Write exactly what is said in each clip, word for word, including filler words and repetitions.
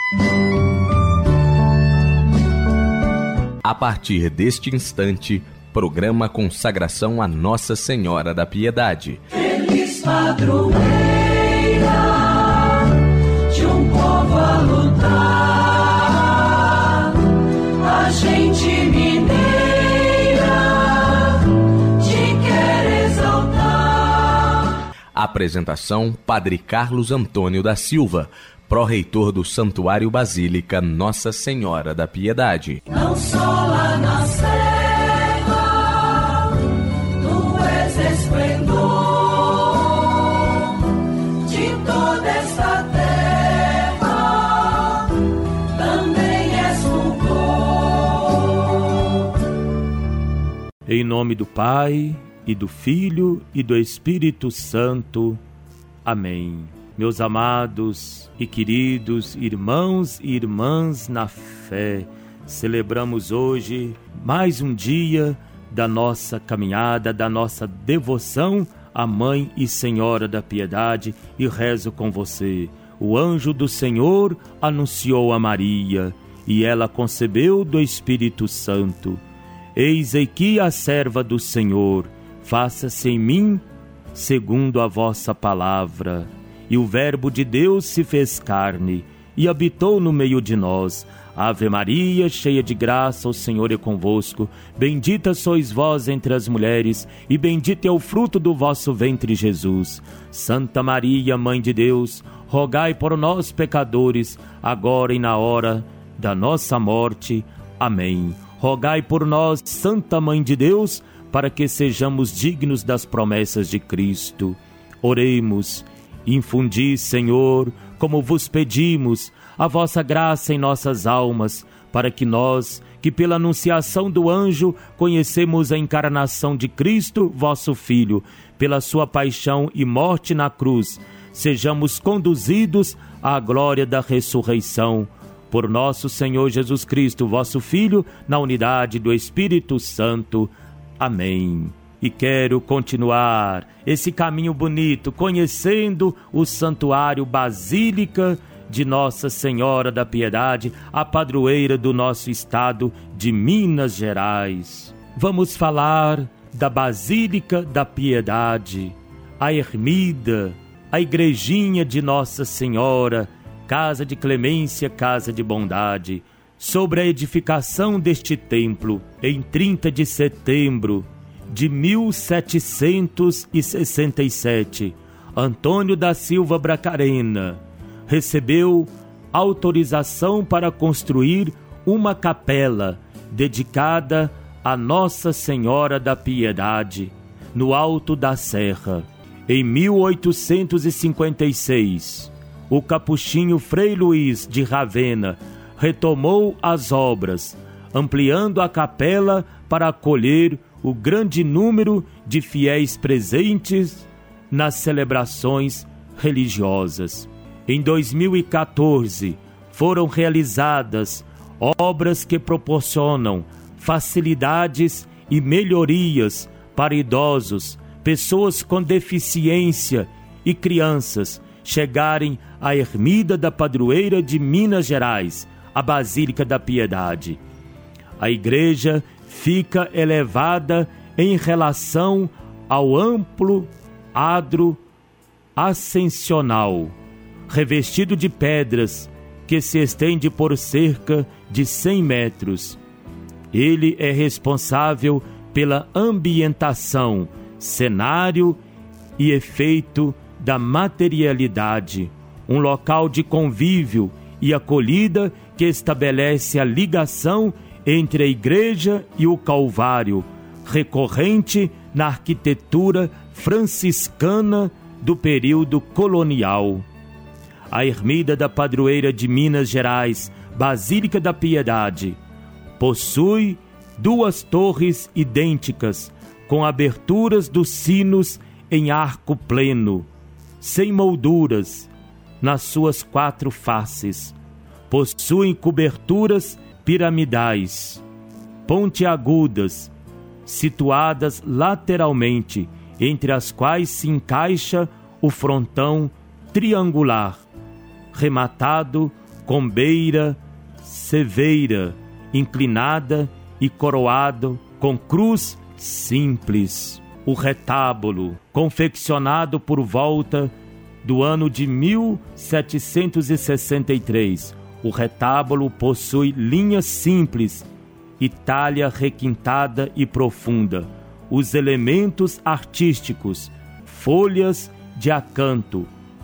A partir deste instante, programa Consagração a Nossa Senhora da Piedade. Feliz padroeira de um povo a lutar, a gente mineira te quer exaltar. Apresentação: Padre Carlos Antônio da Silva, pró-reitor do Santuário Basílica Nossa Senhora da Piedade. Não só lá na serra, tu és esplendor de toda esta terra, também és fulgor. Em nome do Pai, e do Filho, e do Espírito Santo. Amém. Meus amados e queridos irmãos e irmãs na fé, celebramos hoje mais um dia da nossa caminhada, da nossa devoção à Mãe e Senhora da Piedade, e rezo com você. O anjo do Senhor anunciou a Maria, e ela concebeu do Espírito Santo. Eis aqui a serva do Senhor, faça-se em mim segundo a vossa palavra. E o Verbo de Deus se fez carne e habitou no meio de nós. Ave Maria, cheia de graça, o Senhor é convosco. Bendita sois vós entre as mulheres, e bendito é o fruto do vosso ventre, Jesus. Santa Maria, Mãe de Deus, rogai por nós, pecadores, agora e na hora da nossa morte. Amém. Rogai por nós, Santa Mãe de Deus, para que sejamos dignos das promessas de Cristo. Oremos. Infundi, Senhor, como vos pedimos, a vossa graça em nossas almas, para que nós, que pela anunciação do anjo conhecemos a encarnação de Cristo, vosso Filho, pela sua paixão e morte na cruz, sejamos conduzidos à glória da ressurreição. Por nosso Senhor Jesus Cristo, vosso Filho, na unidade do Espírito Santo. Amém. E quero continuar esse caminho bonito, conhecendo o Santuário Basílica de Nossa Senhora da Piedade, a padroeira do nosso estado de Minas Gerais. Vamos falar da Basílica da Piedade, a ermida, a igrejinha de Nossa Senhora, casa de clemência, casa de bondade. Sobre a edificação deste templo, em trinta de setembro de mil setecentos e sessenta e sete, Antônio da Silva Bracarena recebeu autorização para construir uma capela dedicada a Nossa Senhora da Piedade, no Alto da Serra. Em mil oitocentos e cinquenta e seis, o capuchinho Frei Luís de Ravenna retomou as obras, ampliando a capela para acolher o grande número de fiéis presentes nas celebrações religiosas. Em dois mil e quatorze, foram realizadas obras que proporcionam facilidades e melhorias para idosos, pessoas com deficiência e crianças chegarem à ermida da padroeira de Minas Gerais, a Basílica da Piedade. A igreja fica elevada em relação ao amplo adro ascensional, revestido de pedras, que se estende por cerca de cem metros. Ele é responsável pela ambientação, cenário e efeito da materialidade, um local de convívio e acolhida que estabelece a ligação entre a igreja e o Calvário, recorrente na arquitetura franciscana do período colonial. A ermida da padroeira de Minas Gerais, Basílica da Piedade, possui duas torres idênticas, com aberturas dos sinos em arco pleno, sem molduras, nas suas quatro faces. Possuem coberturas piramidais, pontiagudas, situadas lateralmente, entre as quais se encaixa o frontão triangular, rematado com beira seveira, inclinada e coroado com cruz simples. O retábulo, confeccionado por volta do ano de mil setecentos e sessenta e três. O retábulo possui linhas simples e talha requintada e profunda. Os elementos artísticos, folhas de acanto,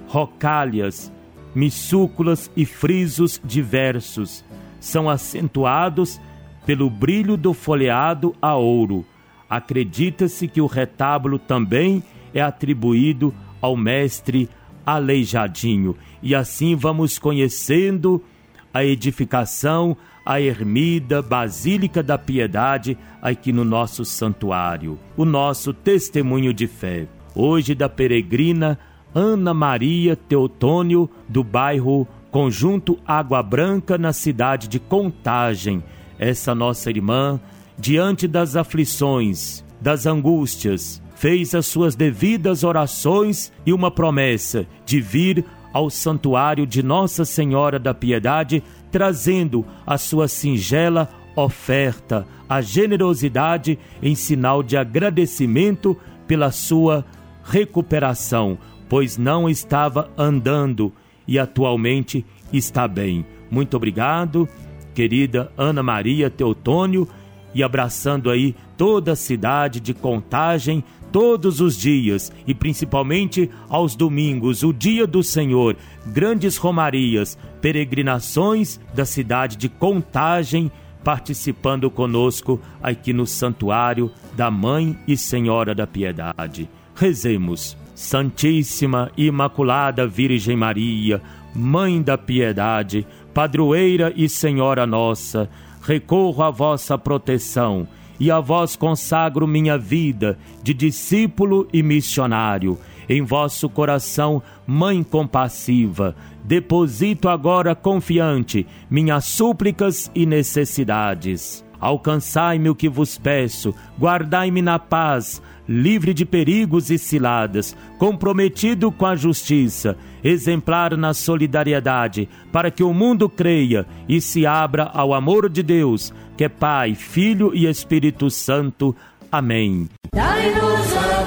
rocalhas, missúculas e frisos diversos, são acentuados pelo brilho do folheado a ouro. Acredita-se que o retábulo também é atribuído ao mestre Aleijadinho. E assim vamos conhecendo a edificação, a ermida Basílica da Piedade aqui no nosso santuário. O nosso testemunho de fé, hoje da peregrina Ana Maria Teotônio, do bairro Conjunto Água Branca, na cidade de Contagem. Essa nossa irmã, diante das aflições, das angústias, fez as suas devidas orações e uma promessa de vir ao santuário de Nossa Senhora da Piedade, trazendo a sua singela oferta, a generosidade em sinal de agradecimento pela sua recuperação, pois não estava andando e atualmente está bem. Muito obrigado, querida Ana Maria Teotônio, e abraçando aí toda a cidade de Contagem, todos os dias e principalmente aos domingos, o dia do Senhor, grandes romarias, peregrinações da cidade de Contagem, participando conosco aqui no Santuário da Mãe e Senhora da Piedade. Rezemos. Santíssima e Imaculada Virgem Maria, Mãe da Piedade, Padroeira e Senhora nossa, recorro à vossa proteção e a vós consagro minha vida de discípulo e missionário. Em vosso coração, Mãe compassiva, deposito agora confiante minhas súplicas e necessidades. Alcançai-me o que vos peço, guardai-me na paz, livre de perigos e ciladas, comprometido com a justiça, exemplar na solidariedade, para que o mundo creia e se abra ao amor de Deus, que é Pai, Filho e Espírito Santo. Amém. Dai-nos a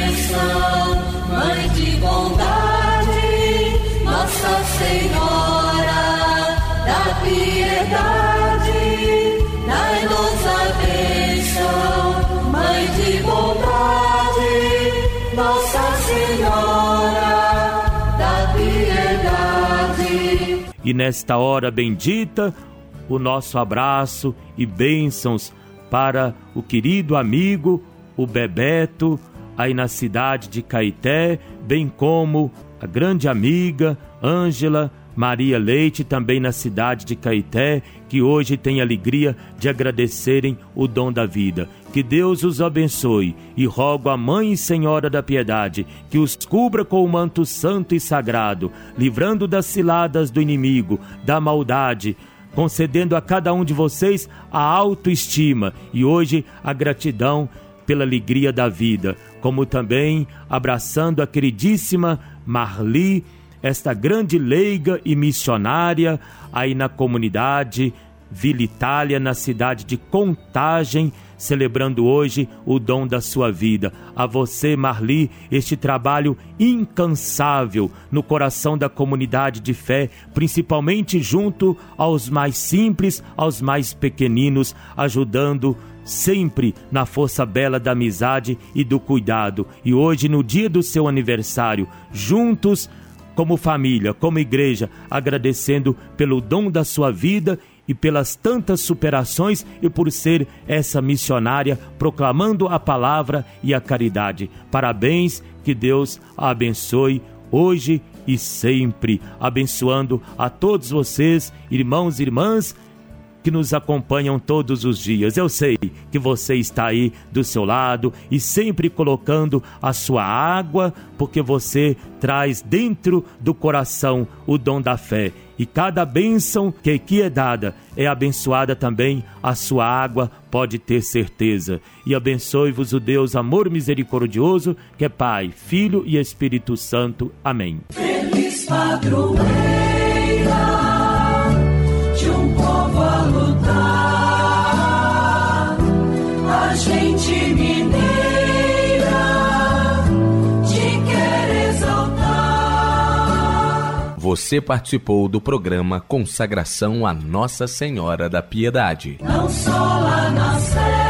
bênção, Mãe de bondade, Nossa Senhora da Piedade. Dai-nos a bênção, Mãe de bondade, Nossa Senhora da Piedade. E nesta hora bendita, o nosso abraço e bênçãos para o querido amigo, o Bebeto, aí na cidade de Caeté, bem como a grande amiga Ângela Maria Leite, também na cidade de Caeté, que hoje tem a alegria de agradecerem o dom da vida. Que Deus os abençoe e rogo à Mãe e Senhora da Piedade que os cubra com o manto santo e sagrado, livrando das ciladas do inimigo, da maldade, concedendo a cada um de vocês a autoestima e hoje a gratidão pela alegria da vida, como também abraçando a queridíssima Marli, esta grande leiga e missionária aí na comunidade Vila Itália, na cidade de Contagem, celebrando hoje o dom da sua vida. A você, Marli, este trabalho incansável no coração da comunidade de fé, principalmente junto aos mais simples, aos mais pequeninos, ajudando sempre na força bela da amizade e do cuidado. E hoje, no dia do seu aniversário, juntos, como família, como igreja, agradecendo pelo dom da sua vida e pelas tantas superações e por ser essa missionária proclamando a palavra e a caridade. Parabéns, que Deus a abençoe hoje e sempre, abençoando a todos vocês, irmãos e irmãs, que nos acompanham todos os dias. Eu sei que você está aí do seu lado e sempre colocando a sua água, porque você traz dentro do coração o dom da fé. E cada bênção que aqui é dada é abençoada também a sua água, pode ter certeza. E abençoe-vos o Deus amor misericordioso, que é Pai, Filho e Espírito Santo. Amém. Feliz padroeira Você participou do programa Consagração a Nossa Senhora da Piedade. Não só lá na Sé.